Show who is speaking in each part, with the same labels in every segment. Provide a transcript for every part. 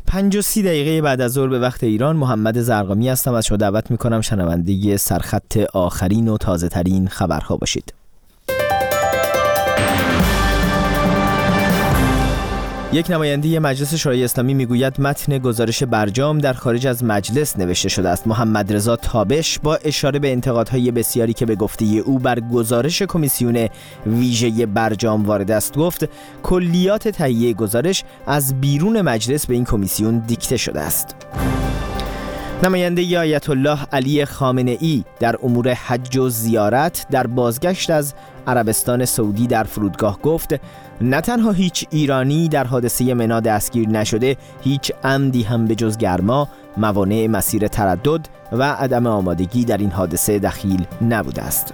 Speaker 1: 5:30 بعد از ظهر به وقت ایران. محمد زرقامی هستم. از شما دعوت میکنم شنونده سرخط آخرین و تازه ترین خبرها باشید. یک نماینده مجلس شورای اسلامی میگوید متن گزارش برجام در خارج از مجلس نوشته شده است. محمد رضا تابش با اشاره به انتقادهای بسیاری که به گفته او بر گزارش کمیسیون ویژه برجام وارد است گفت کلیات تهیه گزارش از بیرون مجلس به این کمیسیون دیکته شده است. نماینده آیت الله علی خامنه‌ای در امور حج و زیارت در بازگشت از عربستان سعودی در فرودگاه گفت نه تنها هیچ ایرانی در حادثه منی دستگیر نشده، هیچ عمدی هم به جز گرما، موانع مسیر تردد و عدم آمادگی در این حادثه دخیل نبوده است.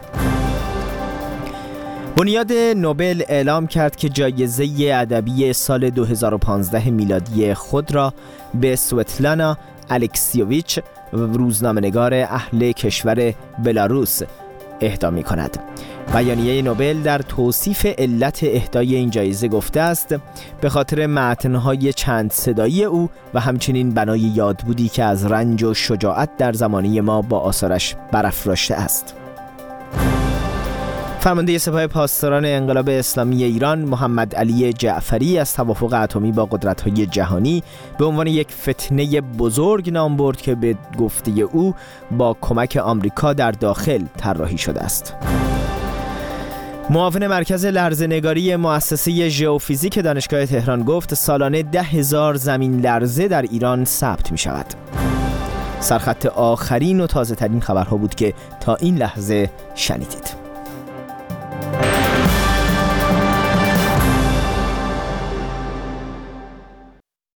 Speaker 1: بنیاد نوبل اعلام کرد که جایزه ادبی سال 2015 میلادی خود را به سوتلانا الکسیوویچ، روزنامه‌نگار اهل کشور بلاروس، اهدا می‌کند. بیانیه نوبل در توصیف علت اهدای این جایزه گفته است به خاطر متن‌های چند صدایی او و همچنین بنای یادبودی که از رنج و شجاعت در زمانه ما با آثارش برافراشته است. فرمانده سپاه پاسداران انقلاب اسلامی ایران محمد علی جعفری از توافق اتمی با قدرت‌های جهانی به عنوان یک فتنه بزرگ نام برد که به گفته او با کمک آمریکا در داخل طراحی شده است. معاون مرکز لرزه‌نگاری مؤسسه ژئوفیزیک دانشگاه تهران گفت سالانه 10,000 زمین لرزه در ایران ثبت می شود. سرخط آخرین و تازه ترین خبرها بود که تا این لحظه شنیدید.